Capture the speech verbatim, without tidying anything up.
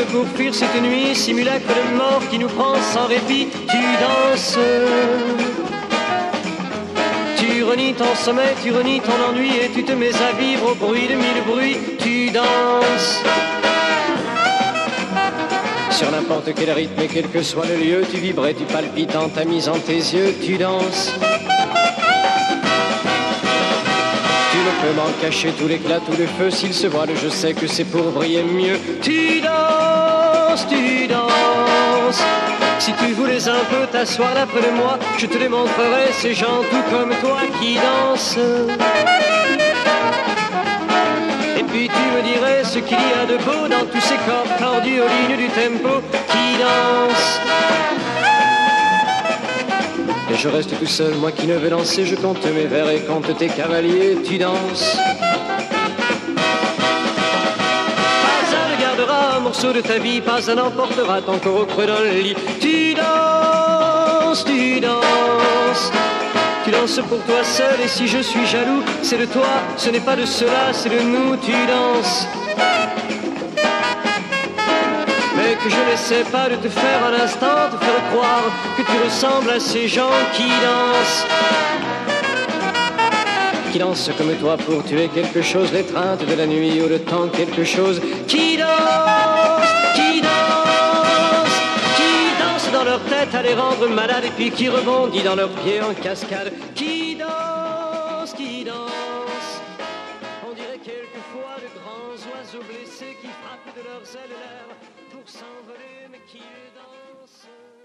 pour fuir cette nuit, simulacre de mort qui nous prend sans répit. Tu danses, tu renies ton sommeil, tu renies ton ennui et tu te mets à vivre au bruit de mille bruits. Tu danses sur n'importe quel rythme et quel que soit le lieu, tu vibres et tu palpites en ta mise en tes yeux. Tu danses. Tu ne peux m'en cacher tout l'éclat, tout le feu. S'il se voile, je sais que c'est pour briller mieux. Tu danses, tu danses. Si tu voulais un peu t'asseoir là près de moi, je te démontrerai ces gens tout comme toi qui dansent. Et puis tu me dirais ce qu'il y a de beau dans tous ces corps tordus aux lignes du tempo qui dansent. Et je reste tout seul, moi qui ne veux danser, je compte mes vers et compte tes cavaliers, tu danses. Pas un ne gardera un morceau de ta vie, pas un n'emportera ton corps au creux dans le lit. Tu danses, tu danses. Tu danses pour toi seul et si je suis jaloux, c'est de toi, ce n'est pas de cela, c'est de nous, tu danses. Mais que je n'essaie pas de te faire un instant, te faire croire que tu ressembles à ces gens qui dansent. Qui dansent comme toi pour tuer quelque chose, l'étreinte de la nuit ou le temps quelque chose. Qui dansent, qui dansent, qui dansent dans leur tête à les rendre malades et puis qui rebondit dans leurs pieds en cascade. Qui dansent, qui dansent. On dirait quelquefois de grands oiseaux blessés qui frappent de leurs ailes l'air pour s'envoler mais qui dansent.